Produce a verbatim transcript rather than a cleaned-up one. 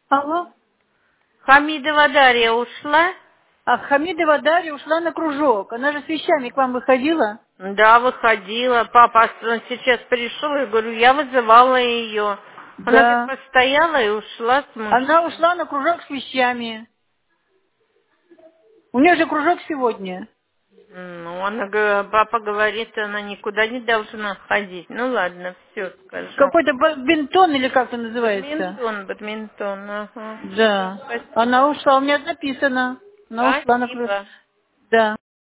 Алло? Хамидова Дарья ушла? А Хамидова Дарья ушла на кружок. Она же с вещами к вам выходила? Да, выходила. Папа с- сейчас пришел, я говорю, я вызывала ее. Она говорит, Да. постояла и ушла с Она мужчиной. ушла на кружок с вещами. У нее же кружок сегодня. Ну, она, га- папа говорит, она никуда не должна ходить. Ну ладно, все скажу. Какой-то бадминтон или как это называется? Бадминтон, бадминтон, ага. Всё, Да. спасибо. Она ушла, у меня записано. Она ушла на кружок. Спасибо. Да.